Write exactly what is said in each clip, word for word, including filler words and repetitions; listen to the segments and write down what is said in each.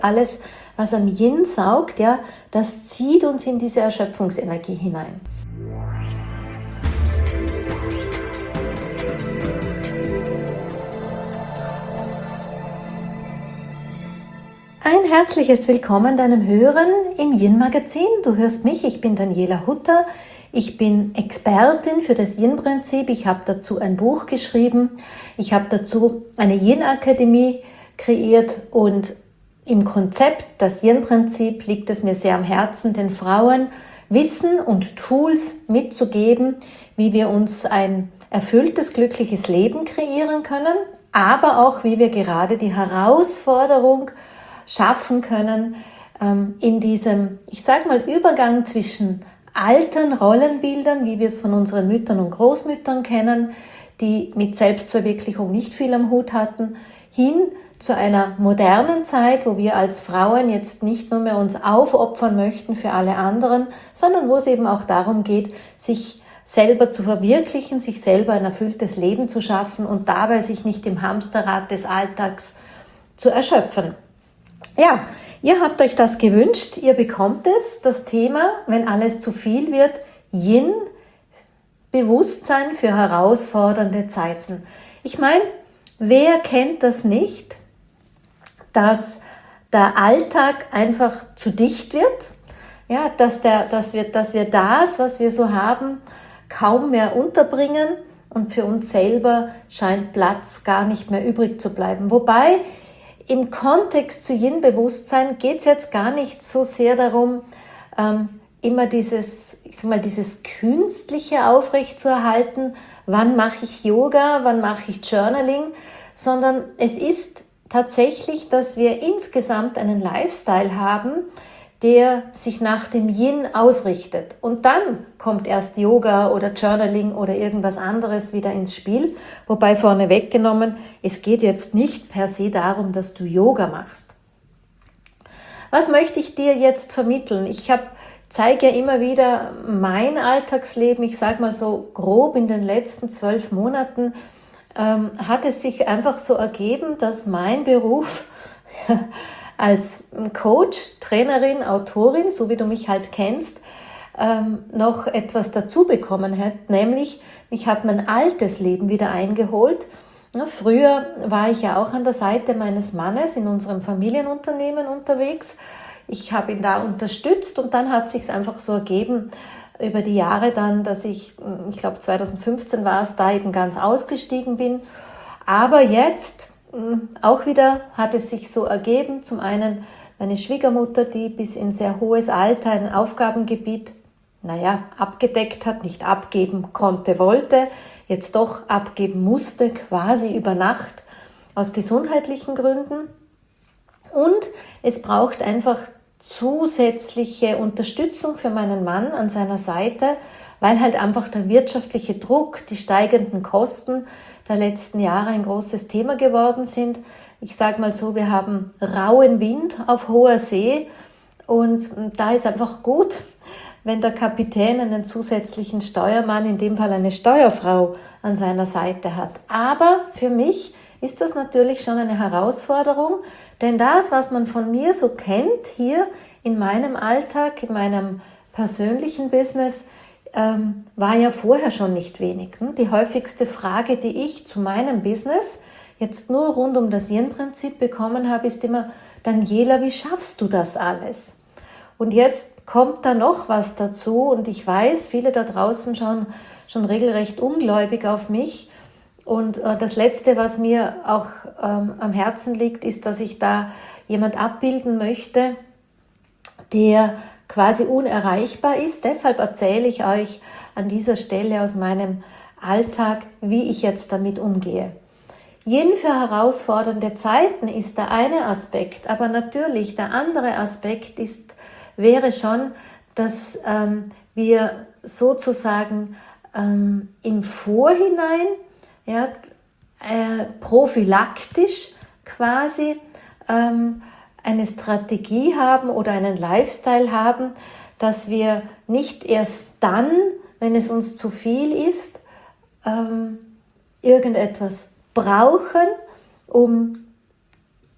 Alles, was am Yin saugt, ja, das zieht uns in diese Erschöpfungsenergie hinein. Ein herzliches Willkommen deinem Hören im Yin-Magazin. Du hörst mich, ich bin Daniela Hutter. Ich bin Expertin für das Yin-Prinzip. Ich habe dazu ein Buch geschrieben. Ich habe dazu eine Yin-Akademie kreiert und im Konzept, das Yin-Prinzip, liegt es mir sehr am Herzen, den Frauen Wissen und Tools mitzugeben, wie wir uns ein erfülltes, glückliches Leben kreieren können, aber auch, wie wir gerade die Herausforderung schaffen können, in diesem, ich sage mal, Übergang zwischen alten Rollenbildern, wie wir es von unseren Müttern und Großmüttern kennen, die mit Selbstverwirklichung nicht viel am Hut hatten, hin zu einer modernen Zeit, wo wir als Frauen jetzt nicht nur mehr uns aufopfern möchten für alle anderen, sondern wo es eben auch darum geht, sich selber zu verwirklichen, sich selber ein erfülltes Leben zu schaffen und dabei sich nicht im Hamsterrad des Alltags zu erschöpfen. Ja, ihr habt euch das gewünscht, ihr bekommt es, das Thema, wenn alles zu viel wird, Yin, Bewusstsein für herausfordernde Zeiten. Ich meine, wer kennt das nicht, dass der Alltag einfach zu dicht wird, ja, dass, der, dass, wir, dass wir das, was wir so haben, kaum mehr unterbringen und für uns selber scheint Platz gar nicht mehr übrig zu bleiben. Wobei im Kontext zu Yin-Bewusstsein geht es jetzt gar nicht so sehr darum, ähm, immer dieses, ich sag mal, dieses Künstliche aufrechtzuerhalten, wann mache ich Yoga, wann mache ich Journaling, sondern es ist tatsächlich, dass wir insgesamt einen Lifestyle haben, der sich nach dem Yin ausrichtet. Und dann kommt erst Yoga oder Journaling oder irgendwas anderes wieder ins Spiel. Wobei vorne weggenommen, es geht jetzt nicht per se darum, dass du Yoga machst. Was möchte ich dir jetzt vermitteln? Ich habe zeige ja immer wieder mein Alltagsleben, ich sage mal so grob in den letzten zwölf Monaten, ähm, hat es sich einfach so ergeben, dass mein Beruf als Coach, Trainerin, Autorin, so wie du mich halt kennst, ähm, noch etwas dazu bekommen hat, nämlich mich hat mein altes Leben wieder eingeholt. Ja, früher war ich ja auch an der Seite meines Mannes in unserem Familienunternehmen unterwegs. Ich habe ihn da unterstützt und dann hat es sich einfach so ergeben über die Jahre dann, dass ich, ich glaube zweitausendfünfzehn war es, da eben ganz ausgestiegen bin. Aber jetzt auch wieder hat es sich so ergeben, zum einen meine Schwiegermutter, die bis in sehr hohes Alter ein Aufgabengebiet, naja, abgedeckt hat, nicht abgeben konnte, wollte, jetzt doch abgeben musste, quasi über Nacht, aus gesundheitlichen Gründen. Und es braucht einfach zusätzliche Unterstützung für meinen Mann an seiner Seite, weil halt einfach der wirtschaftliche Druck, die steigenden Kosten der letzten Jahre ein großes Thema geworden sind. Ich sage mal so, wir haben rauen Wind auf hoher See und da ist einfach gut, wenn der Kapitän einen zusätzlichen Steuermann, in dem Fall eine Steuerfrau, an seiner Seite hat. Aber für mich ist das natürlich schon eine Herausforderung, denn das, was man von mir so kennt, hier in meinem Alltag, in meinem persönlichen Business, ähm, war ja vorher schon nicht wenig. Die häufigste Frage, die ich zu meinem Business jetzt nur rund um das Yin-Prinzip bekommen habe, ist immer: Daniela, wie schaffst du das alles? Und jetzt kommt da noch was dazu und ich weiß, viele da draußen schauen schon regelrecht ungläubig auf mich. Und äh, das Letzte, was mir auch ähm, am Herzen liegt, ist, dass ich da jemand abbilden möchte, der quasi unerreichbar ist. Deshalb erzähle ich euch an dieser Stelle aus meinem Alltag, wie ich jetzt damit umgehe. Yin für herausfordernde Zeiten ist der eine Aspekt, aber natürlich der andere Aspekt ist, wäre schon, dass ähm, wir sozusagen ähm, im Vorhinein, ja, äh, prophylaktisch quasi ähm, eine Strategie haben oder einen Lifestyle haben, dass wir nicht erst dann, wenn es uns zu viel ist, ähm, irgendetwas brauchen, um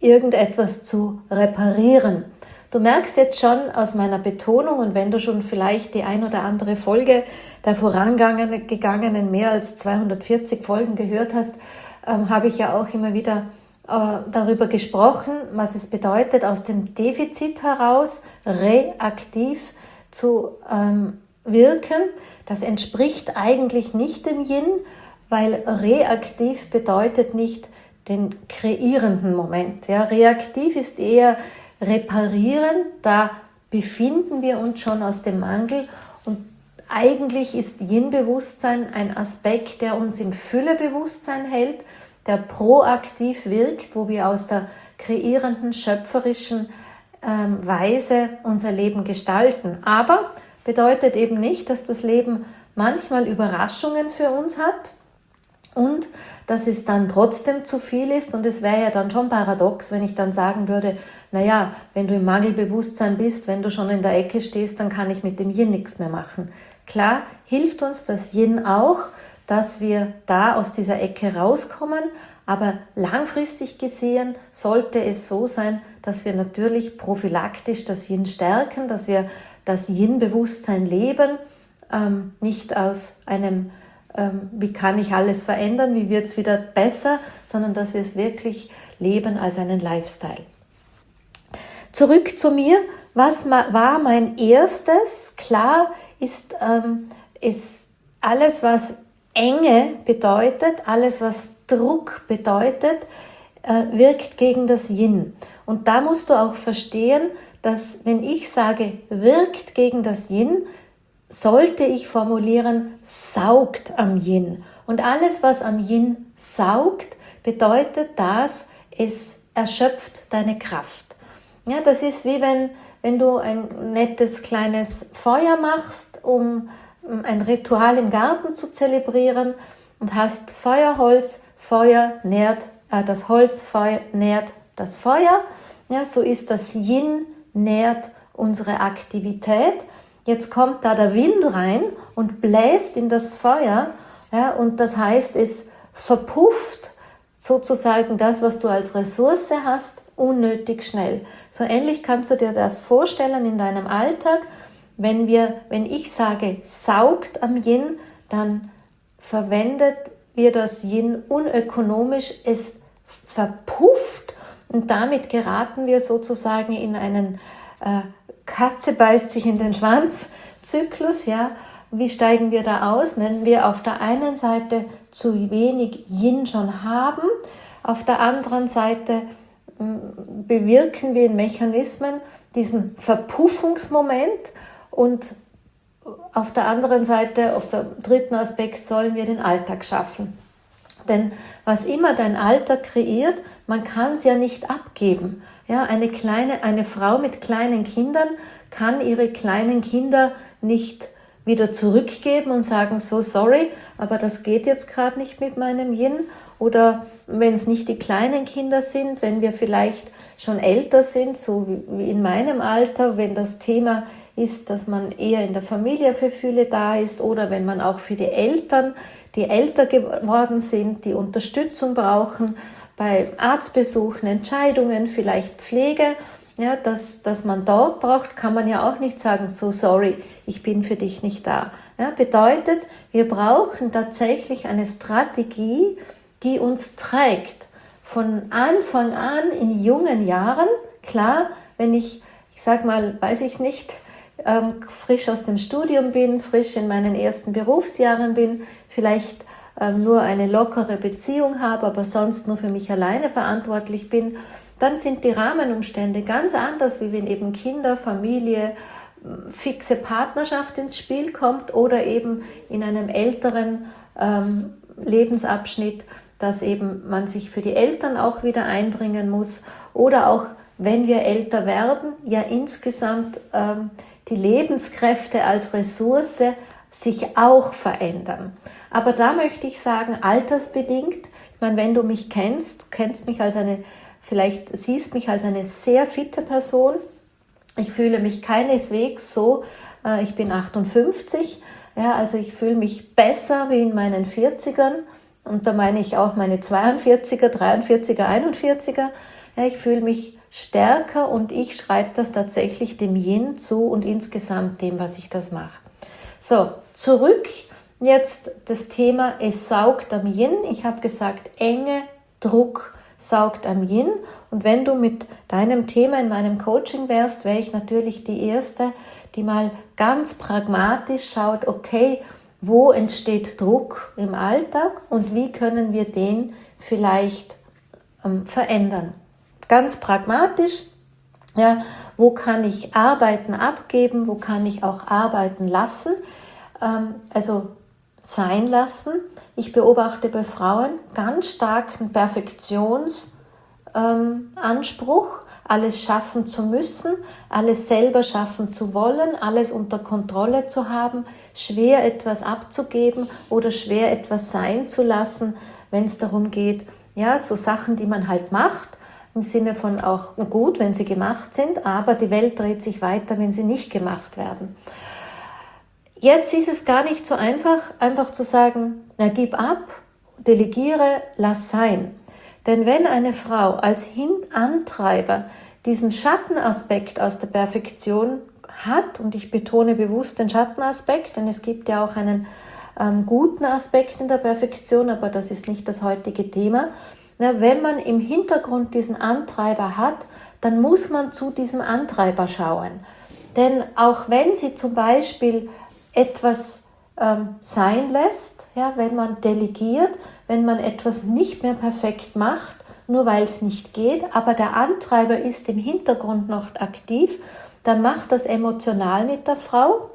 irgendetwas zu reparieren. Du merkst jetzt schon aus meiner Betonung, und wenn du schon vielleicht die ein oder andere Folge der vorangegangenen mehr als zweihundertvierzig Folgen gehört hast, ähm, habe ich ja auch immer wieder äh, darüber gesprochen, was es bedeutet, aus dem Defizit heraus reaktiv zu ähm, wirken. Das entspricht eigentlich nicht dem Yin, weil reaktiv bedeutet nicht den kreierenden Moment. Ja, reaktiv ist eher reparieren, da befinden wir uns schon aus dem Mangel, und eigentlich ist Yin-Bewusstsein ein Aspekt, der uns im Füllebewusstsein hält, der proaktiv wirkt, wo wir aus der kreierenden, schöpferischen ähm, Weise unser Leben gestalten. Aber bedeutet eben nicht, dass das Leben manchmal Überraschungen für uns hat und dass es dann trotzdem zu viel ist, und es wäre ja dann schon paradox, wenn ich dann sagen würde, naja, wenn du im Mangelbewusstsein bist, wenn du schon in der Ecke stehst, dann kann ich mit dem Yin nichts mehr machen. Klar hilft uns das Yin auch, dass wir da aus dieser Ecke rauskommen, aber langfristig gesehen sollte es so sein, dass wir natürlich prophylaktisch das Yin stärken, dass wir das Yin-Bewusstsein leben, ähm, nicht aus einem ähm, wie kann ich alles verändern, wie wird es wieder besser, sondern dass wir es wirklich leben als einen Lifestyle. Zurück zu mir, was war mein erstes? Klar ist, ähm, ist alles, was Enge bedeutet, alles, was Druck bedeutet, äh, wirkt gegen das Yin. Und da musst du auch verstehen, dass wenn ich sage, wirkt gegen das Yin, sollte ich formulieren, saugt am Yin. Und alles, was am Yin saugt, bedeutet, dass es erschöpft deine Kraft. Ja, das ist wie wenn, wenn du ein nettes kleines Feuer machst, um ein Ritual im Garten zu zelebrieren, und hast Feuerholz, Feuer nährt, äh, das Holz Feuer, nährt das Feuer. Ja, so ist das Yin nährt unsere Aktivität. Jetzt kommt da der Wind rein und bläst in das Feuer, ja, und das heißt, es verpufft sozusagen das, was du als Ressource hast, unnötig schnell. So ähnlich kannst du dir das vorstellen in deinem Alltag. Wenn wir, wenn ich sage, saugt am Yin, dann verwendet wir das Yin unökonomisch, es verpufft, und damit geraten wir sozusagen in einen äh, Katze beißt sich in den Schwanz Zyklus. Ja. Wie steigen wir da aus? Wenn wir auf der einen Seite zu wenig Yin schon haben, auf der anderen Seite bewirken wir in Mechanismen diesen Verpuffungsmoment, und auf der anderen Seite, auf dem dritten Aspekt, sollen wir den Alltag schaffen. Denn was immer dein Alltag kreiert, man kann es ja nicht abgeben. Ja, eine kleine, eine Frau mit kleinen Kindern kann ihre kleinen Kinder nicht wieder zurückgeben und sagen, so sorry, aber das geht jetzt gerade nicht mit meinem Yin. Oder wenn es nicht die kleinen Kinder sind, wenn wir vielleicht schon älter sind, so wie in meinem Alter, wenn das Thema ist, dass man eher in der Familie für viele da ist, oder wenn man auch für die Eltern, die älter geworden sind, die Unterstützung brauchen, bei Arztbesuchen, Entscheidungen, vielleicht Pflege, ja, dass, dass man dort braucht, kann man ja auch nicht sagen, so sorry, ich bin für dich nicht da. Ja, bedeutet, wir brauchen tatsächlich eine Strategie, die uns trägt. Von Anfang an in jungen Jahren, klar, wenn ich, ich sag mal, weiß ich nicht, ähm, frisch aus dem Studium bin, frisch in meinen ersten Berufsjahren bin, vielleicht ähm, nur eine lockere Beziehung habe, aber sonst nur für mich alleine verantwortlich bin, dann sind die Rahmenumstände ganz anders, wie wenn eben Kinder, Familie, fixe Partnerschaft ins Spiel kommt, oder eben in einem älteren ähm, Lebensabschnitt, dass eben man sich für die Eltern auch wieder einbringen muss, oder auch wenn wir älter werden, ja insgesamt ähm, die Lebenskräfte als Ressource sich auch verändern. Aber da möchte ich sagen, altersbedingt, ich meine, wenn du mich kennst, du kennst mich als eine, vielleicht siehst mich als eine sehr fitte Person. Ich fühle mich keineswegs so, äh, ich bin achtundfünfzig, ja, also ich fühle mich besser wie in meinen vierzigern, und da meine ich auch meine zweiundvierziger, dreiundvierziger, einundvierziger Ja, ich fühle mich stärker und ich schreibe das tatsächlich dem Yin zu und insgesamt dem, was ich das mache. So, zurück jetzt das Thema, es saugt am Yin. Ich habe gesagt, Enge, Druck saugt am Yin. Und wenn du mit deinem Thema in meinem Coaching wärst, wäre ich natürlich die Erste, die mal ganz pragmatisch schaut, okay, wo entsteht Druck im Alltag und wie können wir den vielleicht ähm, verändern. Ganz pragmatisch, ja, wo kann ich Arbeiten abgeben, wo kann ich auch arbeiten lassen, ähm, also sein lassen. Ich beobachte bei Frauen ganz starken Perfektionsanspruch, ähm, alles schaffen zu müssen, alles selber schaffen zu wollen, alles unter Kontrolle zu haben, schwer etwas abzugeben oder schwer etwas sein zu lassen, wenn es darum geht, ja, so Sachen, die man halt macht, im Sinne von auch gut, wenn sie gemacht sind, aber die Welt dreht sich weiter, wenn sie nicht gemacht werden. Jetzt ist es gar nicht so einfach, einfach zu sagen, na, gib ab, delegiere, lass sein. Denn wenn eine Frau als Antreiber diesen Schattenaspekt aus der Perfektion hat, und ich betone bewusst den Schattenaspekt, denn es gibt ja auch einen ähm, guten Aspekt in der Perfektion, aber das ist nicht das heutige Thema. Na, wenn man im Hintergrund diesen Antreiber hat, dann muss man zu diesem Antreiber schauen. Denn auch wenn sie zum Beispiel etwas ähm, sein lässt, ja, wenn man delegiert, wenn man etwas nicht mehr perfekt macht, nur weil es nicht geht, aber der Antreiber ist im Hintergrund noch aktiv, dann macht das emotional mit der Frau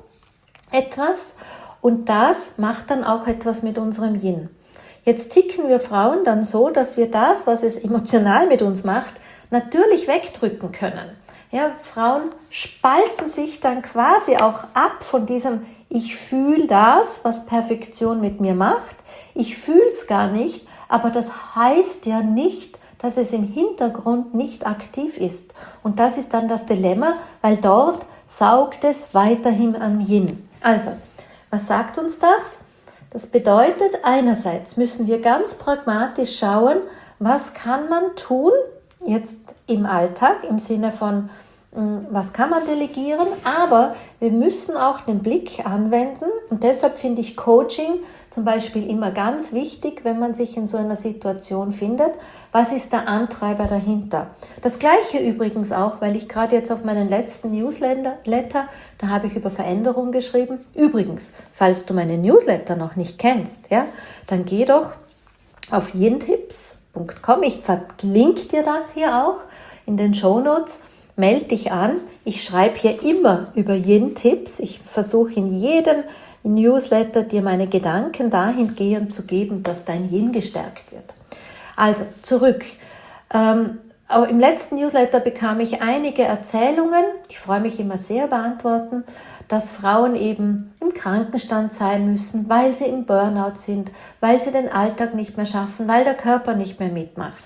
etwas und das macht dann auch etwas mit unserem Yin. Jetzt ticken wir Frauen dann so, dass wir das, was es emotional mit uns macht, natürlich wegdrücken können. Ja, Frauen spalten sich dann quasi auch ab von diesem ich fühle das, was Perfektion mit mir macht. Ich fühle es gar nicht, aber das heißt ja nicht, dass es im Hintergrund nicht aktiv ist. Und das ist dann das Dilemma, weil dort saugt es weiterhin am Yin. Also, was sagt uns das? Das bedeutet, einerseits müssen wir ganz pragmatisch schauen, was kann man tun, jetzt im Alltag, im Sinne von, was kann man delegieren, aber wir müssen auch den Blick anwenden und deshalb finde ich Coaching zum Beispiel immer ganz wichtig, wenn man sich in so einer Situation findet. Was ist der Antreiber dahinter? Das Gleiche übrigens auch, weil ich gerade jetzt auf meinen letzten Newsletter, da habe ich über Veränderung geschrieben. Übrigens, falls du meinen Newsletter noch nicht kennst, ja, dann geh doch auf yin tips punkt com. Ich verlinke dir das hier auch in den Shownotes. Melde dich an. Ich schreibe hier immer über Yin-Tipps. Ich versuche in jedem Newsletter dir meine Gedanken dahingehend zu geben, dass dein Yin gestärkt wird. Also zurück. Ähm, im letzten Newsletter bekam ich einige Erzählungen. Ich freue mich immer sehr beantworten, dass Frauen eben im Krankenstand sein müssen, weil sie im Burnout sind, weil sie den Alltag nicht mehr schaffen, weil der Körper nicht mehr mitmacht.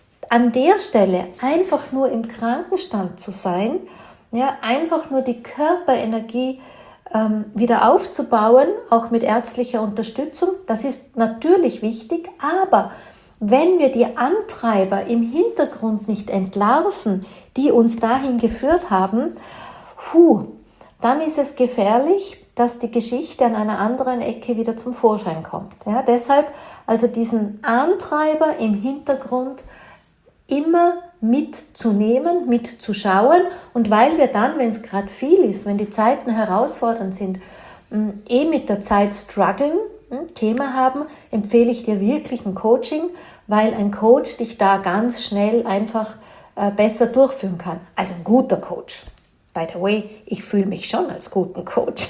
An der Stelle einfach nur im Krankenstand zu sein, ja, einfach nur die Körperenergie ähm, wieder aufzubauen, auch mit ärztlicher Unterstützung, das ist natürlich wichtig, aber wenn wir die Antreiber im Hintergrund nicht entlarven, die uns dahin geführt haben, puh, dann ist es gefährlich, dass die Geschichte an einer anderen Ecke wieder zum Vorschein kommt. Ja, deshalb also diesen Antreiber im Hintergrund immer mitzunehmen, mitzuschauen und weil wir dann, wenn es gerade viel ist, wenn die Zeiten herausfordernd sind, eh mit der Zeit strugglen, Thema haben, empfehle ich dir wirklich ein Coaching, weil ein Coach dich da ganz schnell einfach äh, besser durchführen kann. Also ein guter Coach. By the way, ich fühle mich schon als guten Coach.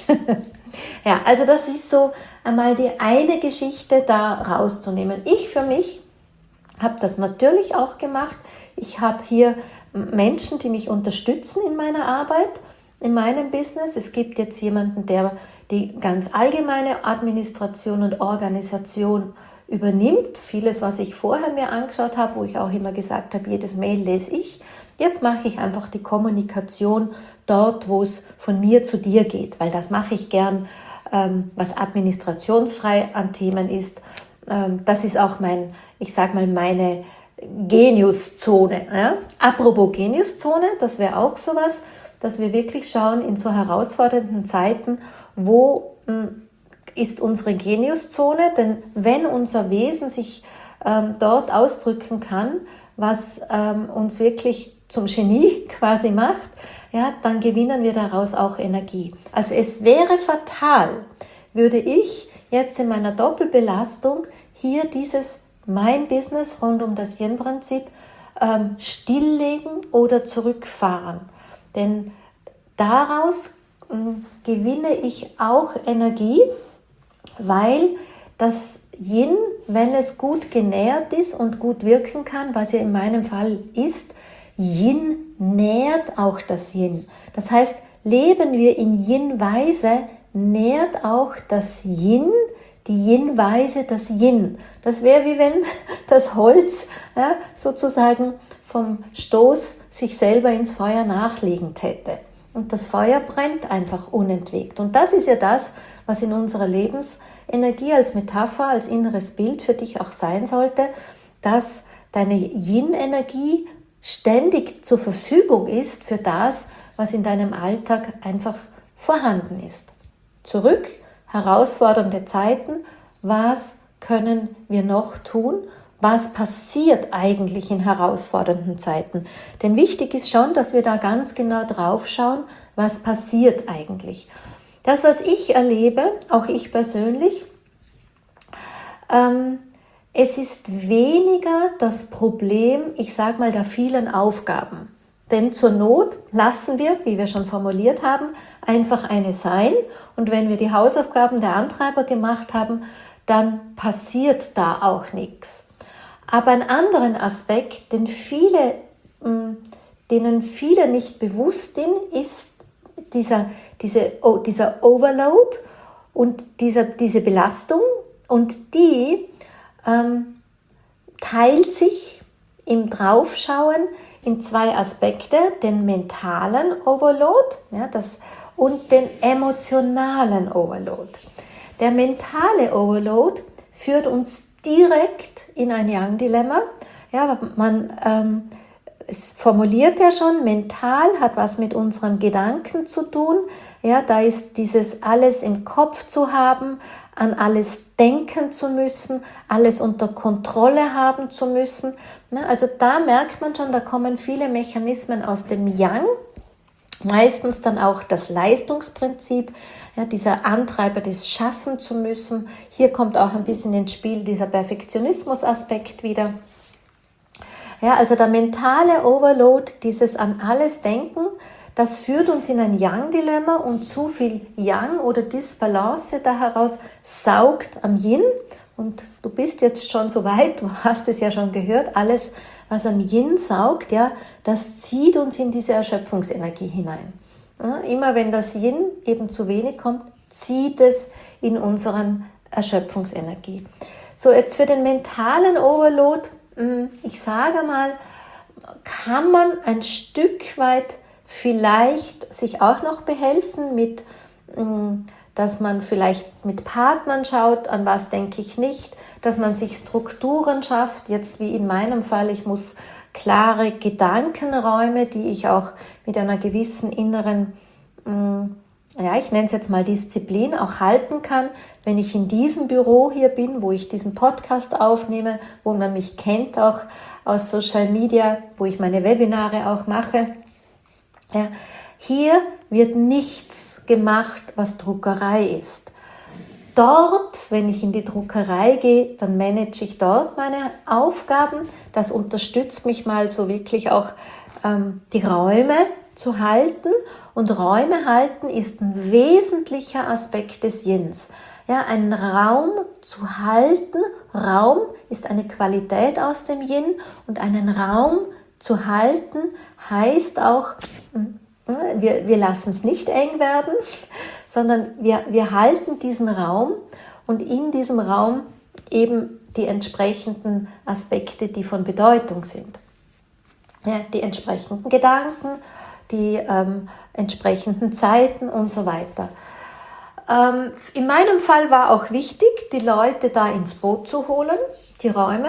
Ja, also das ist so einmal die eine Geschichte da rauszunehmen. Ich für mich habe das natürlich auch gemacht. Ich habe hier Menschen, die mich unterstützen in meiner Arbeit, in meinem Business. Es gibt jetzt jemanden, der die ganz allgemeine Administration und Organisation übernimmt. Vieles, was ich vorher mir angeschaut habe, wo ich auch immer gesagt habe, jedes Mail lese ich. Jetzt mache ich einfach die Kommunikation dort, wo es von mir zu dir geht, weil das mache ich gern, ähm, was administrationsfrei an Themen ist. Ähm, das ist auch mein, ich sage mal, meine Geniuszone. Ja? Apropos Geniuszone, das wäre auch sowas, dass wir wirklich schauen in so herausfordernden Zeiten, wo mh, ist unsere Geniuszone, denn wenn unser Wesen sich ähm, dort ausdrücken kann, was ähm, uns wirklich zum Genie quasi macht, ja, dann gewinnen wir daraus auch Energie. Also es wäre fatal, würde ich jetzt in meiner Doppelbelastung hier dieses mein Business rund um das Yin-Prinzip ähm, stilllegen oder zurückfahren. Denn daraus ähm, gewinne ich auch Energie, weil das Yin, wenn es gut genährt ist und gut wirken kann, was ja in meinem Fall ist, Yin nährt auch das Yin. Das heißt, leben wir in Yin-Weise, nährt auch das Yin, die Yin-Weise das Yin. Das wäre wie wenn das Holz ja, sozusagen vom Stoß sich selber ins Feuer nachlegend hätte. Und das Feuer brennt einfach unentwegt. Und das ist ja das, was in unserer Lebensenergie als Metapher, als inneres Bild für dich auch sein sollte, dass deine Yin-Energie ständig zur Verfügung ist für das, was in deinem Alltag einfach vorhanden ist. Zurück, herausfordernde Zeiten, was können wir noch tun? Was passiert eigentlich in herausfordernden Zeiten? Denn wichtig ist schon, dass wir da ganz genau drauf schauen, was passiert eigentlich. Das, was ich erlebe, auch ich persönlich, ähm, es ist weniger das Problem, ich sage mal, der vielen Aufgaben. Denn zur Not lassen wir, wie wir schon formuliert haben, einfach eine sein. Und wenn wir die Hausaufgaben der Antreiber gemacht haben, dann passiert da auch nichts. Aber einen anderen Aspekt, den viele, denen viele nicht bewusst sind, ist dieser, diese, oh, dieser Overload und dieser, diese Belastung. Und die ähm, teilt sich im Draufschauen in zwei Aspekte, den mentalen Overload ja, das, und den emotionalen Overload. Der mentale Overload führt uns direkt in ein Yang-Dilemma. Ja, man ähm, es formuliert ja schon, mental hat was mit unseren Gedanken zu tun. Ja, da ist dieses alles im Kopf zu haben, an alles denken zu müssen, alles unter Kontrolle haben zu müssen. Also da merkt man schon, da kommen viele Mechanismen aus dem Yang, meistens dann auch das Leistungsprinzip, ja, dieser Antreiber des Schaffen zu müssen. Hier kommt auch ein bisschen ins Spiel dieser Perfektionismus-Aspekt wieder. Ja, also der mentale Overload, dieses an alles Denken, das führt uns in ein Yang-Dilemma und zu viel Yang oder Disbalance da heraus saugt am Yin. Und du bist jetzt schon so weit, du hast es ja schon gehört, alles, was am Yin saugt, ja, das zieht uns in diese Erschöpfungsenergie hinein. Ja, immer wenn das Yin eben zu wenig kommt, zieht es in unseren Erschöpfungsenergie. So, jetzt für den mentalen Overload, ich sage mal, kann man ein Stück weit vielleicht sich auch noch behelfen mit, dass man vielleicht mit Partnern schaut, an was denke ich nicht, dass man sich Strukturen schafft, jetzt wie in meinem Fall, ich muss klare Gedankenräume, die ich auch mit einer gewissen inneren, ja, ich nenne es jetzt mal Disziplin, auch halten kann, wenn ich in diesem Büro hier bin, wo ich diesen Podcast aufnehme, wo man mich kennt auch aus Social Media, wo ich meine Webinare auch mache. Ja, hier wird nichts gemacht, was Druckerei ist. Dort, wenn ich in die Druckerei gehe, dann manage ich dort meine Aufgaben. Das unterstützt mich mal so wirklich auch ähm, die Räume zu halten. Und Räume halten ist ein wesentlicher Aspekt des Yins. Ja, einen Raum zu halten, Raum ist eine Qualität aus dem Yin und einen Raum zu halten heißt auch, wir, wir lassen es nicht eng werden, sondern wir, wir halten diesen Raum und in diesem Raum eben die entsprechenden Aspekte, die von Bedeutung sind. Ja, die entsprechenden Gedanken, die ähm, entsprechenden Zeiten und so weiter. Ähm, in meinem Fall war auch wichtig, die Leute da ins Boot zu holen, die Räume,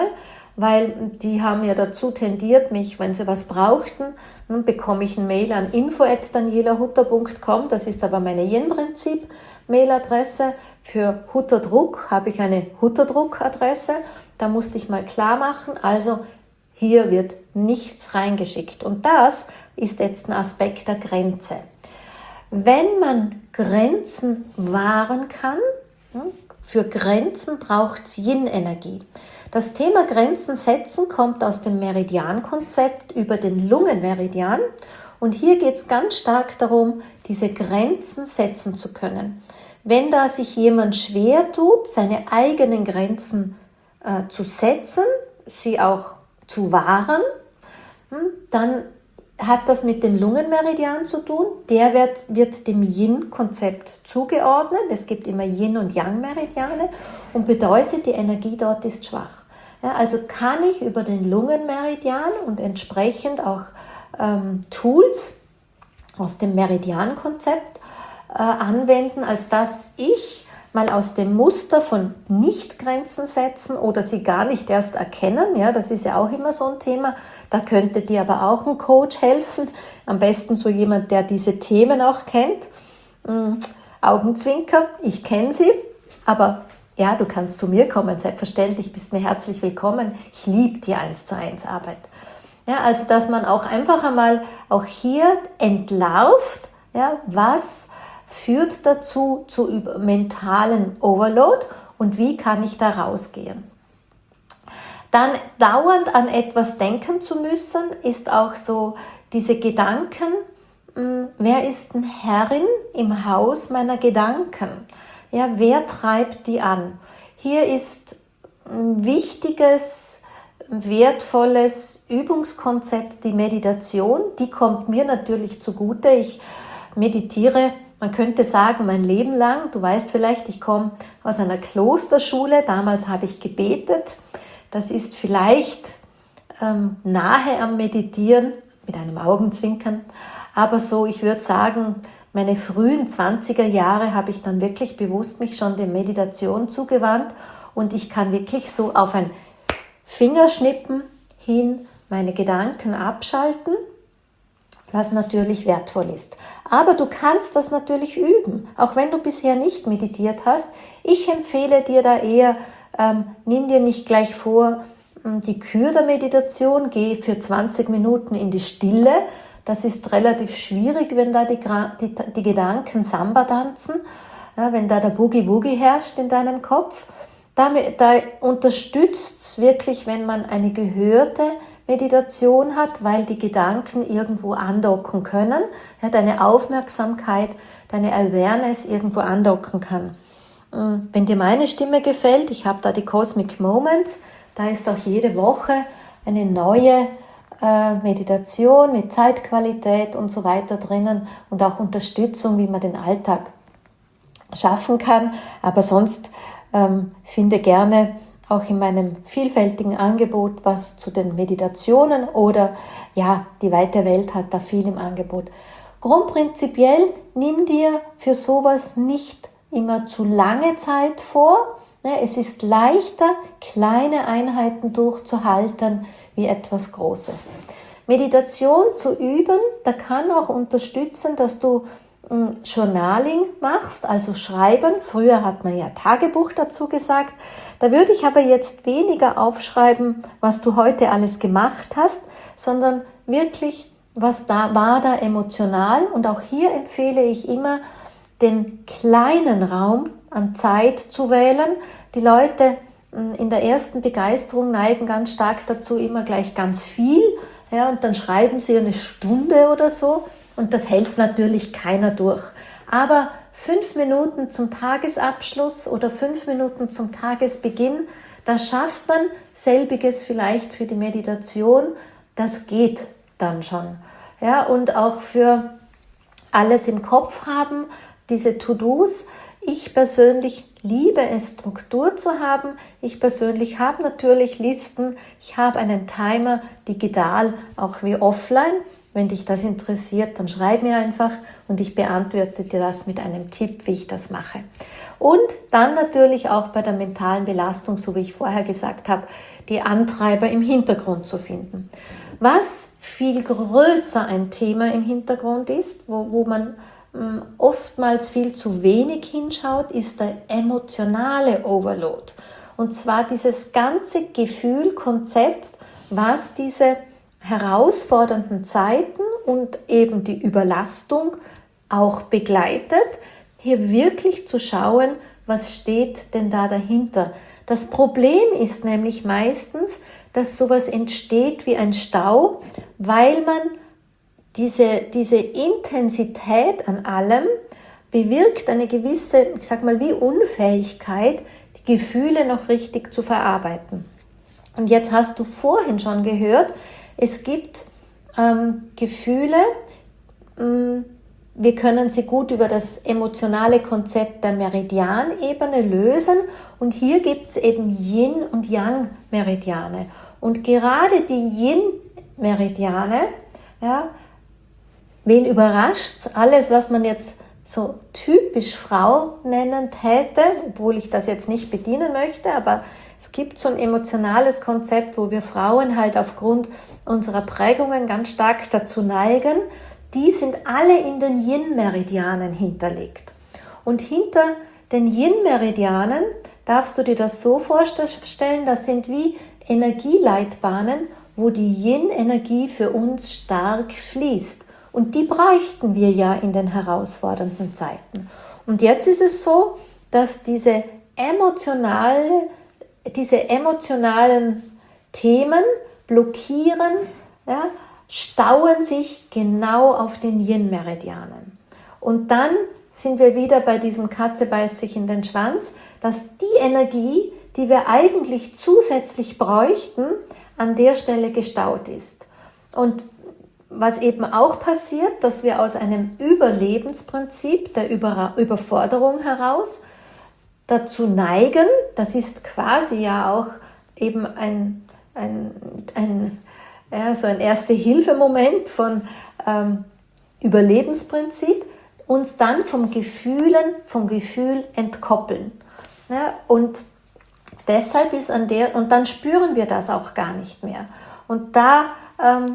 weil die haben ja dazu tendiert, mich, wenn sie was brauchten, dann bekomme ich ein Mail an info at daniela hutter punkt com, das ist aber meine Yin-Prinzip-Mailadresse. Für Hutterdruck habe ich eine Hutterdruck-Adresse, da musste ich mal klar machen, also hier wird nichts reingeschickt. Und das ist jetzt ein Aspekt der Grenze. Wenn man Grenzen wahren kann, für Grenzen braucht es Yin-Energie. Das Thema Grenzen setzen kommt aus dem Meridian-Konzept über den Lungenmeridian. Und hier geht es ganz stark darum, diese Grenzen setzen zu können. Wenn da sich jemand schwer tut, seine eigenen Grenzen äh, zu setzen, sie auch zu wahren, dann hat das mit dem Lungenmeridian zu tun. Der wird, wird dem Yin-Konzept zugeordnet. Es gibt immer Yin- und Yang-Meridiane und bedeutet, die Energie dort ist schwach. Ja, also kann ich über den Lungenmeridian und entsprechend auch ähm, Tools aus dem Meridian-Konzept äh, anwenden, als dass ich mal aus dem Muster von Nicht-Grenzen setzen oder sie gar nicht erst erkennen, ja, das ist ja auch immer so ein Thema, da könnte dir aber auch ein Coach helfen, am besten so jemand, der diese Themen auch kennt. Ähm, Augenzwinker, ich kenne sie, aber ja, du kannst zu mir kommen, selbstverständlich, bist mir herzlich willkommen, ich liebe die eins zu eins Arbeit. Ja, also, dass man auch einfach einmal auch hier entlarvt, ja, was führt dazu zu mentalen Overload und wie kann ich da rausgehen. Dann dauernd an etwas denken zu müssen, ist auch so diese Gedanken, mh, wer ist denn Herrin im Haus meiner Gedanken? Ja, wer treibt die an? Hier ist ein wichtiges, wertvolles Übungskonzept, die Meditation, die kommt mir natürlich zugute. Ich meditiere, man könnte sagen, mein Leben lang. Du weißt vielleicht, ich komme aus einer Klosterschule. Damals habe ich gebetet. Das ist vielleicht ähm, nahe am Meditieren, mit einem Augenzwinkern. Aber so, ich würde sagen, meine frühen zwanziger Jahre habe ich dann wirklich bewusst mich schon der Meditation zugewandt. Und ich kann wirklich so auf ein Fingerschnippen hin meine Gedanken abschalten, was natürlich wertvoll ist. Aber du kannst das natürlich üben, auch wenn du bisher nicht meditiert hast. Ich empfehle dir da eher, ähm, nimm dir nicht gleich vor, die Kür der Meditation, geh für zwanzig Minuten in die Stille. Das ist relativ schwierig, wenn da die, die, die Gedanken Samba tanzen, ja, wenn da der Boogie-Woogie herrscht in deinem Kopf. Da, da unterstützt es wirklich, wenn man eine gehörte Meditation hat, weil die Gedanken irgendwo andocken können, ja, deine Aufmerksamkeit, deine Awareness irgendwo andocken kann. Wenn dir meine Stimme gefällt, ich habe da die Cosmic Moments, da ist auch jede Woche eine neue äh, Meditation mit Zeitqualität und so weiter drinnen und auch Unterstützung, wie man den Alltag schaffen kann. Aber sonst ähm, finde gerne auch in meinem vielfältigen Angebot was zu den Meditationen oder ja, die weite Welt hat da viel im Angebot. Grundprinzipiell nimm dir für sowas nicht immer zu lange Zeit vor. Es ist leichter, kleine Einheiten durchzuhalten wie etwas Großes. Meditation zu üben, da kann auch unterstützen, dass du Journaling machst, also Schreiben. Früher hat man ja Tagebuch dazu gesagt. Da würde ich aber jetzt weniger aufschreiben, was du heute alles gemacht hast, sondern wirklich, was da war da emotional. Und auch hier empfehle ich immer, den kleinen Raum an Zeit zu wählen. Die Leute in der ersten Begeisterung neigen ganz stark dazu, immer gleich ganz viel. Ja, und dann schreiben sie eine Stunde oder so. Und das hält natürlich keiner durch. Aber fünf Minuten zum Tagesabschluss oder fünf Minuten zum Tagesbeginn, da schafft man selbiges vielleicht für die Meditation. Das geht dann schon. Ja, und auch für alles im Kopf haben, diese To-Dos. Ich persönlich liebe es, Struktur zu haben. Ich persönlich habe natürlich Listen. Ich habe einen Timer, digital, auch wie offline. Wenn dich das interessiert, dann schreib mir einfach und ich beantworte dir das mit einem Tipp, wie ich das mache. Und dann natürlich auch bei der mentalen Belastung, so wie ich vorher gesagt habe, die Antreiber im Hintergrund zu finden. Was viel größer ein Thema im Hintergrund ist, wo, wo man mh, oftmals viel zu wenig hinschaut, ist der emotionale Overload. Und zwar dieses ganze Gefühl, Konzept, was diese herausfordernden Zeiten und eben die Überlastung auch begleitet, hier wirklich zu schauen, was steht denn da dahinter. Das Problem ist nämlich meistens, dass sowas entsteht wie ein Stau, weil man diese, diese Intensität an allem bewirkt eine gewisse, ich sag mal, wie Unfähigkeit, die Gefühle noch richtig zu verarbeiten. Und jetzt hast du vorhin schon gehört, es gibt ähm, Gefühle, ähm, wir können sie gut über das emotionale Konzept der Meridianebene lösen und hier gibt es eben Yin- und Yang-Meridiane. Und gerade die Yin-Meridiane, ja, wen überrascht's? Alles, was man jetzt so typisch Frau nennen täte, obwohl ich das jetzt nicht bedienen möchte, aber es gibt so ein emotionales Konzept, wo wir Frauen halt aufgrund unserer Prägungen ganz stark dazu neigen. Die sind alle in den Yin-Meridianen hinterlegt. Und hinter den Yin-Meridianen darfst du dir das so vorstellen, das sind wie Energieleitbahnen, wo die Yin-Energie für uns stark fließt. Und die bräuchten wir ja in den herausfordernden Zeiten. Und jetzt ist es so, dass diese, emotionale, diese emotionalen Themen blockieren, ja, stauen sich genau auf den Yin-Meridianen. Und dann sind wir wieder bei diesem Katze beißt sich in den Schwanz, dass die Energie, die wir eigentlich zusätzlich bräuchten, an der Stelle gestaut ist. Und was eben auch passiert, dass wir aus einem Überlebensprinzip der Über- Überforderung heraus dazu neigen, das ist quasi ja auch eben ein, ein, ein, ja, so ein Erste-Hilfe-Moment von ähm, Überlebensprinzip, uns dann vom Gefühlen, vom Gefühl entkoppeln. Ja, und deshalb ist an der, und dann spüren wir das auch gar nicht mehr. Und da, ähm,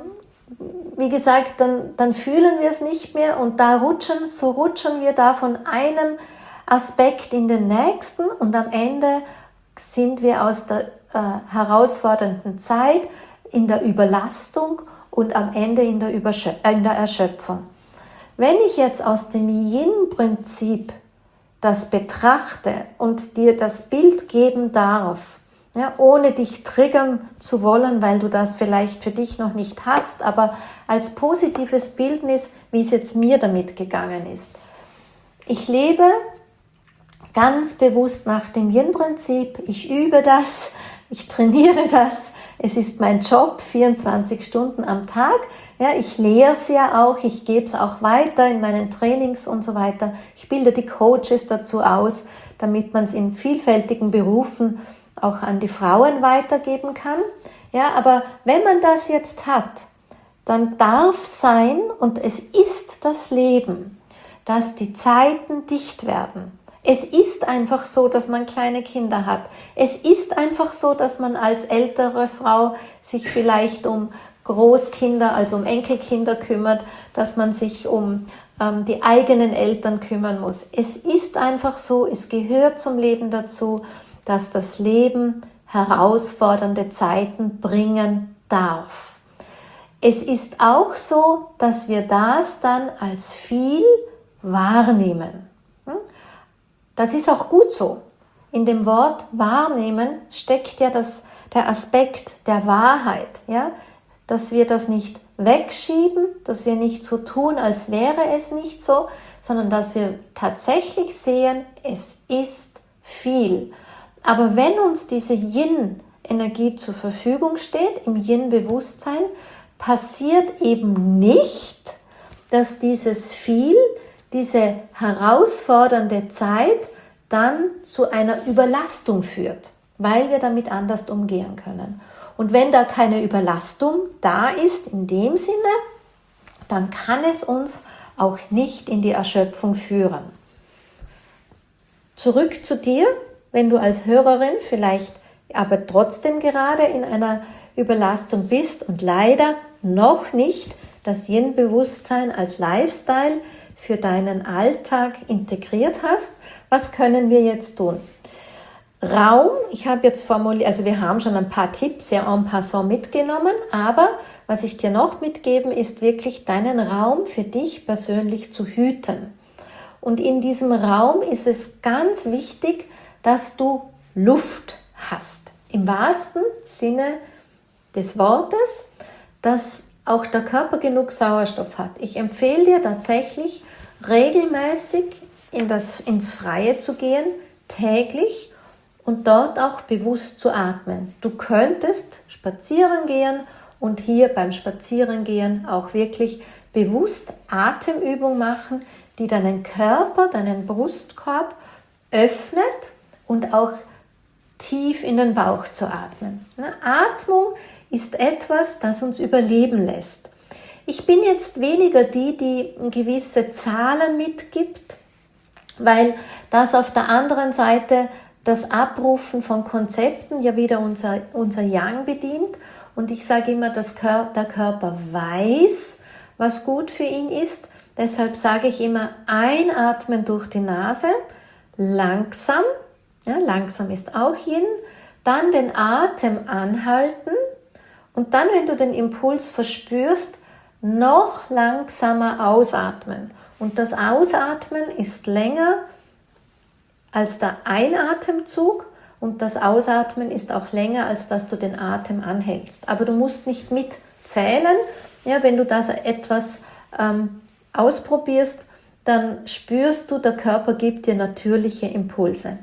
wie gesagt, dann, dann fühlen wir es nicht mehr und da rutschen, so rutschen wir da von einem Aspekt in den nächsten und am Ende sind wir aus der äh, herausfordernden Zeit in der Überlastung und am Ende in der, Überschö- äh, in der Erschöpfung. Wenn ich jetzt aus dem Yin-Prinzip das betrachte und dir das Bild geben darf, ja, ohne dich triggern zu wollen, weil du das vielleicht für dich noch nicht hast, aber als positives Bildnis, wie es jetzt mir damit gegangen ist. Ich lebe ganz bewusst nach dem Yin-Prinzip, ich übe das, ich trainiere das, es ist mein Job, vierundzwanzig Stunden am Tag. Ja, ich lehre es ja auch, ich gebe es auch weiter in meinen Trainings und so weiter. Ich bilde die Coaches dazu aus, damit man es in vielfältigen Berufen auch an die Frauen weitergeben kann. Ja, aber wenn man das jetzt hat, dann darf sein, und es ist das Leben, dass die Zeiten dicht werden. Es ist einfach so, dass man kleine Kinder hat. Es ist einfach so, dass man als ältere Frau sich vielleicht um Großkinder, also um Enkelkinder kümmert, dass man sich um ähm, die eigenen Eltern kümmern muss. Es ist einfach so, es gehört zum Leben dazu, dass das Leben herausfordernde Zeiten bringen darf. Es ist auch so, dass wir das dann als viel wahrnehmen. Das ist auch gut so. In dem Wort wahrnehmen steckt ja das, der Aspekt der Wahrheit, ja? Dass wir das nicht wegschieben, dass wir nicht so tun, als wäre es nicht so, sondern dass wir tatsächlich sehen, es ist viel. Aber wenn uns diese Yin-Energie zur Verfügung steht, im Yin-Bewusstsein, passiert eben nicht, dass dieses viel, diese herausfordernde Zeit dann zu einer Überlastung führt, weil wir damit anders umgehen können. Und wenn da keine Überlastung da ist, in dem Sinne, dann kann es uns auch nicht in die Erschöpfung führen. Zurück zu dir, wenn du als Hörerin vielleicht aber trotzdem gerade in einer Überlastung bist und leider noch nicht das Yin-Bewusstsein als Lifestyle für deinen Alltag integriert hast. Was können wir jetzt tun? Raum, ich habe jetzt formuliert, also wir haben schon ein paar Tipps sehr en passant mitgenommen, aber was ich dir noch mitgeben, ist wirklich deinen Raum für dich persönlich zu hüten. Und in diesem Raum ist es ganz wichtig, dass du Luft hast. Im wahrsten Sinne des Wortes, dass auch der Körper genug Sauerstoff hat. Ich empfehle dir tatsächlich, regelmäßig in das, ins Freie zu gehen, täglich, und dort auch bewusst zu atmen. Du könntest spazieren gehen und hier beim Spazierengehen auch wirklich bewusst Atemübungen machen, die deinen Körper, deinen Brustkorb öffnet und auch tief in den Bauch zu atmen. Atmung ist etwas, das uns überleben lässt. Ich bin jetzt weniger die, die gewisse Zahlen mitgibt, weil das auf der anderen Seite das Abrufen von Konzepten ja wieder unser, unser Yang bedient. Und ich sage immer, dass der Körper weiß, was gut für ihn ist. Deshalb sage ich immer, einatmen durch die Nase, langsam, ja, langsam ist auch Yin, dann den Atem anhalten und dann, wenn du den Impuls verspürst, noch langsamer ausatmen. Und das Ausatmen ist länger als der Einatemzug und das Ausatmen ist auch länger, als dass du den Atem anhältst. Aber du musst nicht mitzählen. Ja, wenn du das etwas ähm, ausprobierst, dann spürst du, der Körper gibt dir natürliche Impulse.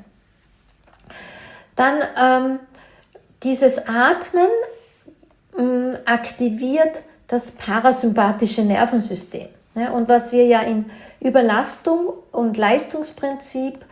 Dann ähm, dieses Atmen ähm, aktiviert das parasympathische Nervensystem. Ja, und was wir ja in Überlastung und Leistungsprinzip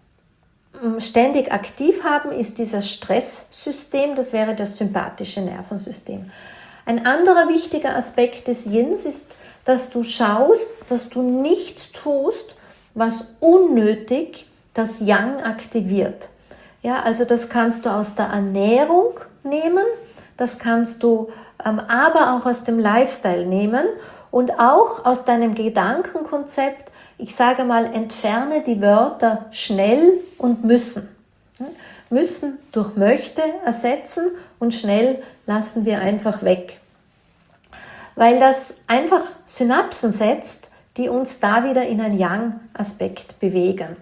ständig aktiv haben, ist dieses Stresssystem, das wäre das sympathische Nervensystem. Ein anderer wichtiger Aspekt des Yins ist, dass du schaust, dass du nichts tust, was unnötig das Yang aktiviert. Ja, also das kannst du aus der Ernährung nehmen, das kannst du ähm, aber auch aus dem Lifestyle nehmen und auch aus deinem Gedankenkonzept. Ich sage mal, entferne die Wörter schnell und müssen. Müssen durch möchte ersetzen und schnell lassen wir einfach weg. Weil das einfach Synapsen setzt, die uns da wieder in einen Yang-Aspekt bewegen.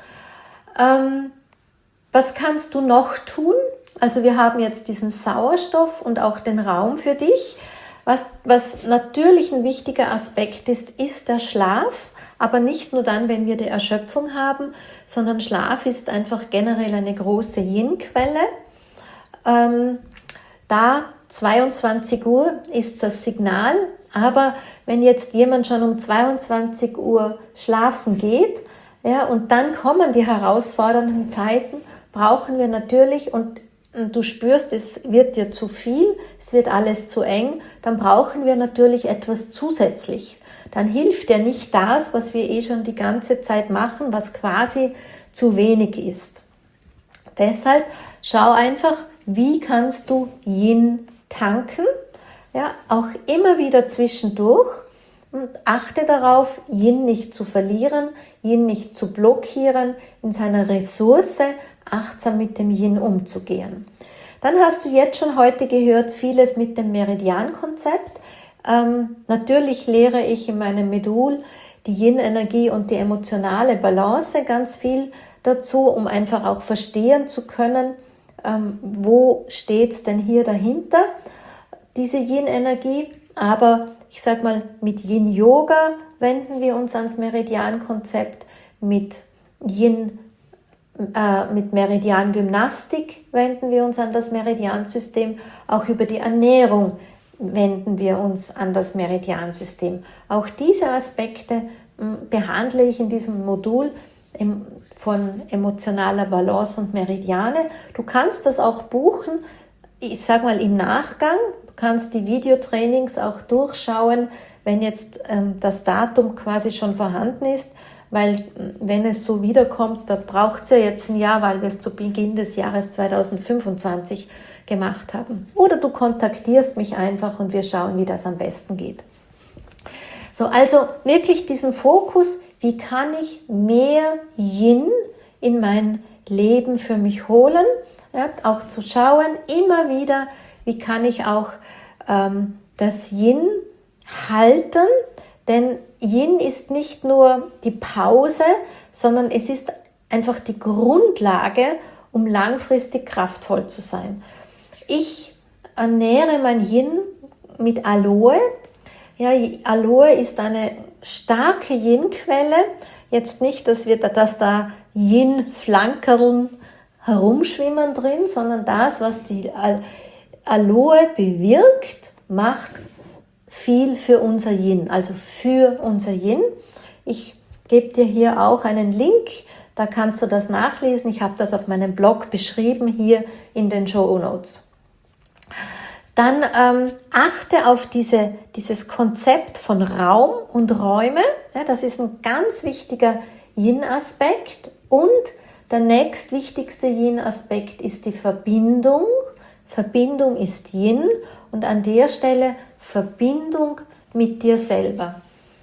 Ähm, was kannst du noch tun? Also wir haben jetzt diesen Sauerstoff und auch den Raum für dich. Was, was natürlich ein wichtiger Aspekt ist, ist der Schlaf. Aber nicht nur dann, wenn wir die Erschöpfung haben, sondern Schlaf ist einfach generell eine große Yin-Quelle. Ähm, da zweiundzwanzig Uhr ist das Signal, aber wenn jetzt jemand schon um zweiundzwanzig Uhr schlafen geht, ja, und dann kommen die herausfordernden Zeiten, brauchen wir natürlich, und du spürst, es wird dir zu viel, es wird alles zu eng, dann brauchen wir natürlich etwas zusätzlich. Dann hilft dir nicht das, was wir eh schon die ganze Zeit machen, was quasi zu wenig ist. Deshalb schau einfach, wie kannst du Yin tanken, ja, auch immer wieder zwischendurch, und achte darauf, Yin nicht zu verlieren, Yin nicht zu blockieren, in seiner Ressource achtsam mit dem Yin umzugehen. Dann hast du jetzt schon heute gehört, vieles mit dem Meridian-Konzept. Ähm, natürlich lehre ich in meinem Modul die Yin-Energie und die emotionale Balance ganz viel dazu, um einfach auch verstehen zu können, ähm, wo steht es denn hier dahinter, diese Yin-Energie. Aber ich sag mal, mit Yin-Yoga wenden wir uns ans Meridian-Konzept, mit Yin, äh, mit Meridian-Gymnastik wenden wir uns an das Meridiansystem, auch über die Ernährung wenden wir uns an das Meridiansystem. Auch diese Aspekte mh, behandle ich in diesem Modul im, von emotionaler Balance und Meridiane. Du kannst das auch buchen, ich sage mal im Nachgang. Du kannst die Videotrainings auch durchschauen, wenn jetzt ähm, das Datum quasi schon vorhanden ist, weil wenn es so wiederkommt, da braucht es ja jetzt ein Jahr, weil wir es zu Beginn des Jahres zweitausendfünfundzwanzig gemacht haben. Oder du kontaktierst mich einfach und wir schauen, wie das am besten geht. So, also wirklich diesen Fokus, wie kann ich mehr Yin in mein Leben für mich holen, ja, auch zu schauen, immer wieder, wie kann ich auch ähm, das Yin halten, denn Yin ist nicht nur die Pause, sondern es ist einfach die Grundlage, um langfristig kraftvoll zu sein. Ich ernähre mein Yin mit Aloe. Ja, Aloe ist eine starke Yin-Quelle. Jetzt nicht, dass, wir, dass da Yin-Flankerln herumschwimmen drin, sondern das, was die Aloe bewirkt, macht viel für unser Yin, also für unser Yin. Ich gebe dir hier auch einen Link, da kannst du das nachlesen. Ich habe das auf meinem Blog beschrieben, hier in den Shownotes. Dann ähm, achte auf diese, dieses Konzept von Raum und Räume. Ja, das ist ein ganz wichtiger Yin-Aspekt. Und der nächstwichtigste Yin-Aspekt ist die Verbindung. Verbindung ist Yin und an der Stelle Verbindung mit dir selber.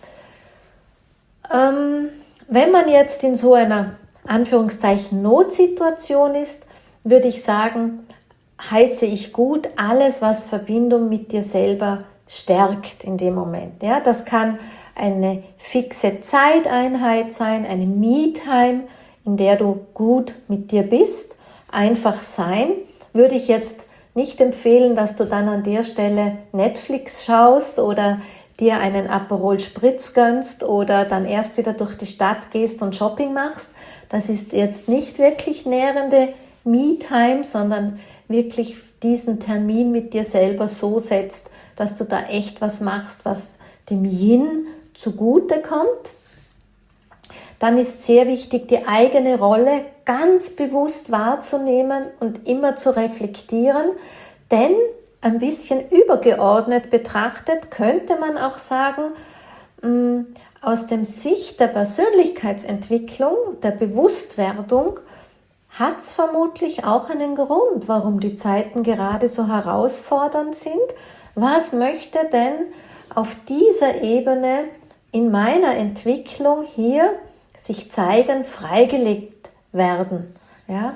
Ähm, wenn man jetzt in so einer Anführungszeichen Notsituation ist, würde ich sagen, heiße ich gut alles, was Verbindung mit dir selber stärkt in dem Moment. Ja, das kann eine fixe Zeiteinheit sein, eine Me-Time, in der du gut mit dir bist. Einfach sein, würde ich jetzt nicht empfehlen, dass du dann an der Stelle Netflix schaust oder dir einen Aperol Spritz gönnst oder dann erst wieder durch die Stadt gehst und Shopping machst. Das ist jetzt nicht wirklich nährende Me-Time, sondern wirklich diesen Termin mit dir selber so setzt, dass du da echt was machst, was dem Yin zugute kommt. Dann ist sehr wichtig, die eigene Rolle ganz bewusst wahrzunehmen und immer zu reflektieren, denn ein bisschen übergeordnet betrachtet könnte man auch sagen, aus der Sicht der Persönlichkeitsentwicklung, der Bewusstwerdung, hat es vermutlich auch einen Grund, warum die Zeiten gerade so herausfordernd sind. Was möchte denn auf dieser Ebene in meiner Entwicklung hier sich zeigen, freigelegt werden? Ja?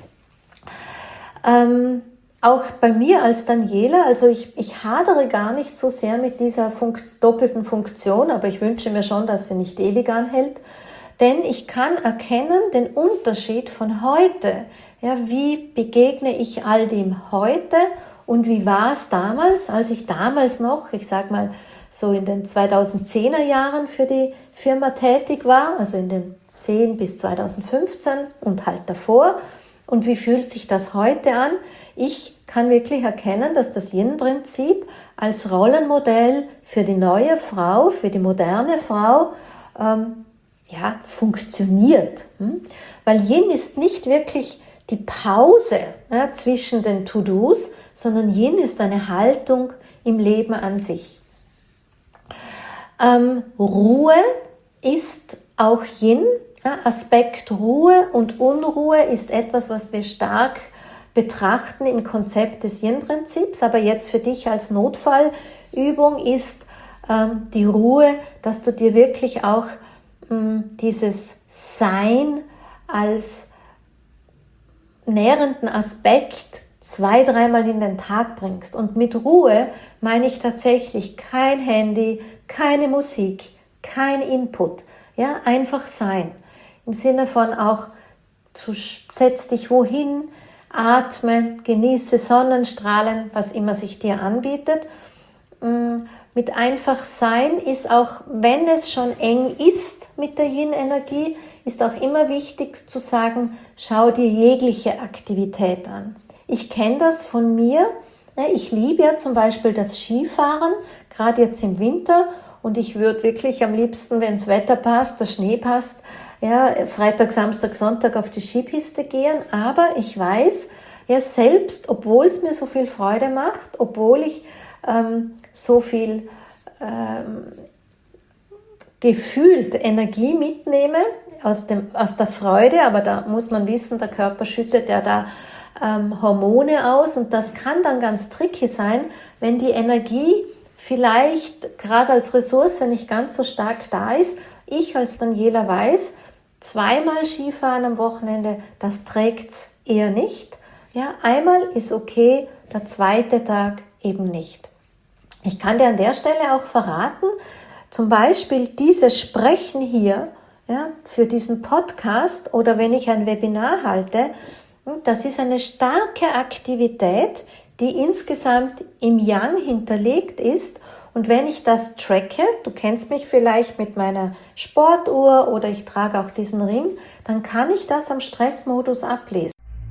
Ähm, auch bei mir als Daniela, also ich, ich hadere gar nicht so sehr mit dieser Funkt, doppelten Funktion, aber ich wünsche mir schon, dass sie nicht ewig anhält. Denn ich kann erkennen den Unterschied von heute. Ja, wie begegne ich all dem heute und wie war es damals, als ich damals noch, ich sag mal so in den zweitausendzehner Jahren für die Firma tätig war, also in den zehn bis zweitausendfünfzehn und halt davor. Und wie fühlt sich das heute an? Ich kann wirklich erkennen, dass das Yin-Prinzip als Rollenmodell für die neue Frau, für die moderne Frau, ähm, ja, funktioniert. Weil Yin ist nicht wirklich die Pause ja, zwischen den To-Dos, sondern Yin ist eine Haltung im Leben an sich. Ähm, Ruhe ist auch Yin. Ja, Aspekt Ruhe und Unruhe ist etwas, was wir stark betrachten im Konzept des Yin-Prinzips. Aber jetzt für dich als Notfallübung ist ähm, die Ruhe, dass du dir wirklich auch dieses Sein als nährenden Aspekt zwei, dreimal in den Tag bringst. Und mit Ruhe meine ich tatsächlich kein Handy, keine Musik, kein Input. Ja, einfach sein. Im Sinne von auch, zu, setz dich wohin, atme, genieße Sonnenstrahlen, was immer sich dir anbietet. Mit einfach sein ist auch, wenn es schon eng ist mit der Yin-Energie, ist auch immer wichtig zu sagen, schau dir jegliche Aktivität an. Ich kenne das von mir. Ich liebe ja zum Beispiel das Skifahren, gerade jetzt im Winter. Und ich würde wirklich am liebsten, wenn das Wetter passt, der Schnee passt, ja, Freitag, Samstag, Sonntag auf die Skipiste gehen. Aber ich weiß, ja, selbst, obwohl es mir so viel Freude macht, obwohl ich ähm, so viel ähm, gefühlt Energie mitnehme aus, dem, aus der Freude, aber da muss man wissen, der Körper schüttet ja da ähm, Hormone aus und das kann dann ganz tricky sein, wenn die Energie vielleicht gerade als Ressource nicht ganz so stark da ist. Ich als Daniela weiß, zweimal Skifahren am Wochenende, das trägt's eher nicht. Ja, einmal ist okay, der zweite Tag eben nicht. Ich kann dir an der Stelle auch verraten, zum Beispiel dieses Sprechen hier, ja, für diesen Podcast oder wenn ich ein Webinar halte, das ist eine starke Aktivität, die insgesamt im Yang hinterlegt ist. Und wenn ich das tracke, du kennst mich vielleicht mit meiner Sportuhr oder ich trage auch diesen Ring, dann kann ich das am Stressmodus ablesen.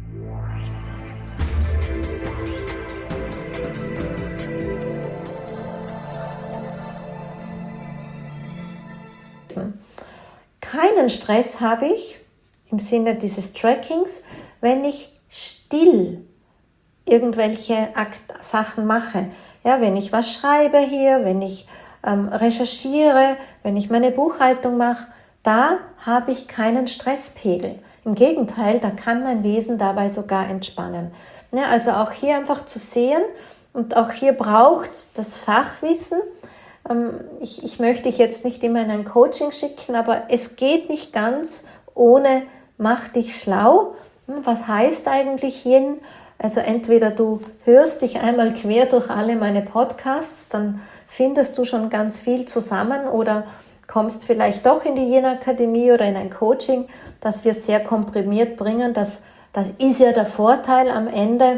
Keinen Stress habe ich im Sinne dieses Trackings, wenn ich still irgendwelche Akt- Sachen mache. Ja, wenn ich was schreibe hier, wenn ich ähm, recherchiere, wenn ich meine Buchhaltung mache, da habe ich keinen Stresspegel. Im Gegenteil, da kann mein Wesen dabei sogar entspannen. Ja, also auch hier einfach zu sehen und auch hier braucht es das Fachwissen. Ähm, ich, ich möchte dich jetzt nicht immer in ein Coaching schicken, aber es geht nicht ganz ohne mach dich schlau. Was heißt eigentlich Yin? Also entweder du hörst dich einmal quer durch alle meine Podcasts, dann findest du schon ganz viel zusammen oder kommst vielleicht doch in die Yin-Akademie oder in ein Coaching, das wir sehr komprimiert bringen. Das, das ist ja der Vorteil am Ende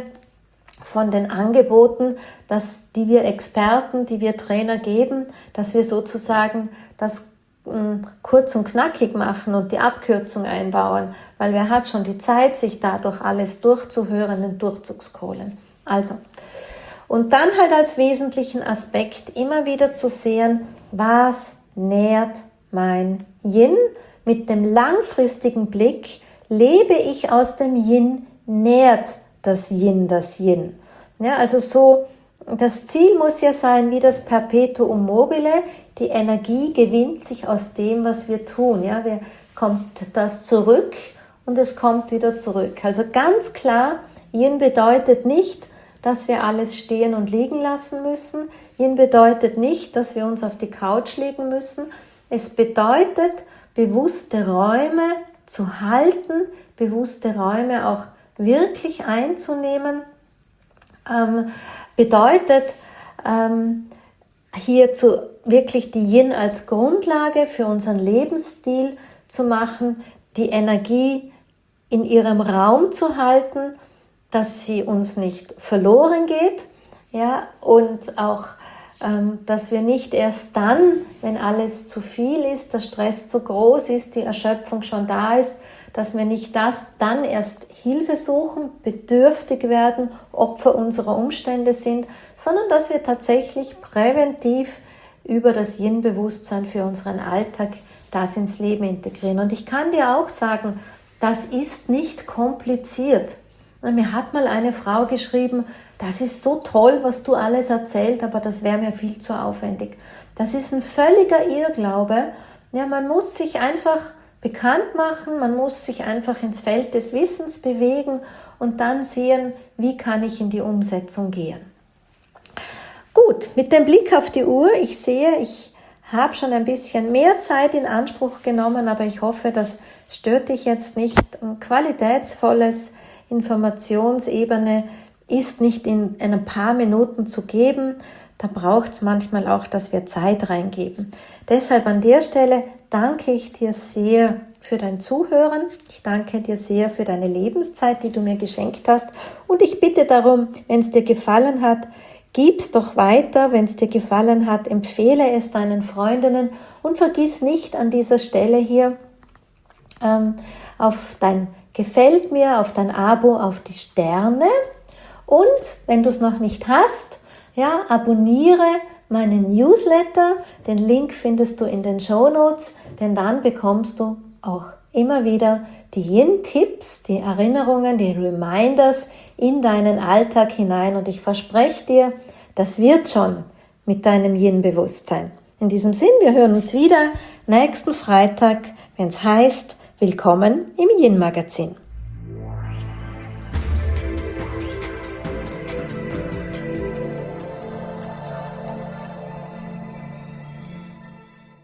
von den Angeboten, dass, die wir Experten, die wir Trainer geben, dass wir sozusagen das kurz und knackig machen und die Abkürzung einbauen, weil wer hat schon die Zeit, sich dadurch alles durchzuhören, den Durchzugskohlen. Also, und dann halt als wesentlichen Aspekt immer wieder zu sehen, was nährt mein Yin? Mit dem langfristigen Blick lebe ich aus dem Yin, nährt das Yin das Yin. Ja, also so, das Ziel muss ja sein, wie das Perpetuum mobile, die Energie gewinnt sich aus dem, was wir tun. Ja, wir, kommt das zurück und es kommt wieder zurück. Also ganz klar, Yin bedeutet nicht, dass wir alles stehen und liegen lassen müssen. Yin bedeutet nicht, dass wir uns auf die Couch legen müssen. Es bedeutet, bewusste Räume zu halten, bewusste Räume auch wirklich einzunehmen, ähm, bedeutet, ähm, hier zu, wirklich die Yin als Grundlage für unseren Lebensstil zu machen, die Energie in ihrem Raum zu halten, dass sie uns nicht verloren geht, ja, und auch, ähm, dass wir nicht erst dann, wenn alles zu viel ist, der Stress zu groß ist, die Erschöpfung schon da ist, dass wir nicht das dann erst Hilfe suchen, bedürftig werden, Opfer unserer Umstände sind, sondern dass wir tatsächlich präventiv über das Yin-Bewusstsein für unseren Alltag das ins Leben integrieren. Und ich kann dir auch sagen, das ist nicht kompliziert. Mir hat mal eine Frau geschrieben, das ist so toll, was du alles erzählt, aber das wäre mir viel zu aufwendig. Das ist ein völliger Irrglaube. Ja, man muss sich einfach bekannt machen, man muss sich einfach ins Feld des Wissens bewegen und dann sehen, wie kann ich in die Umsetzung gehen. Gut, mit dem Blick auf die Uhr, ich sehe, ich habe schon ein bisschen mehr Zeit in Anspruch genommen, aber ich hoffe, das stört dich jetzt nicht. Ein qualitätsvolles Informationsebene ist nicht in ein paar Minuten zu geben. Da braucht es manchmal auch, dass wir Zeit reingeben. Deshalb an der Stelle danke ich dir sehr für dein Zuhören. Ich danke dir sehr für deine Lebenszeit, die du mir geschenkt hast. Und ich bitte darum, wenn es dir gefallen hat, gib's doch weiter. Wenn es dir gefallen hat, empfehle es deinen Freundinnen und vergiss nicht an dieser Stelle hier ähm, auf dein Gefällt mir, auf dein Abo, auf die Sterne. Und wenn du es noch nicht hast, ja, abonniere meinen Newsletter. Den Link findest du in den Shownotes, denn dann bekommst du auch immer wieder die Yin-Tipps, die Erinnerungen, die Reminders in deinen Alltag hinein. Und ich verspreche dir, das wird schon mit deinem Yin-Bewusstsein. In diesem Sinn, wir hören uns wieder nächsten Freitag, wenn es heißt, willkommen im Yin-Magazin.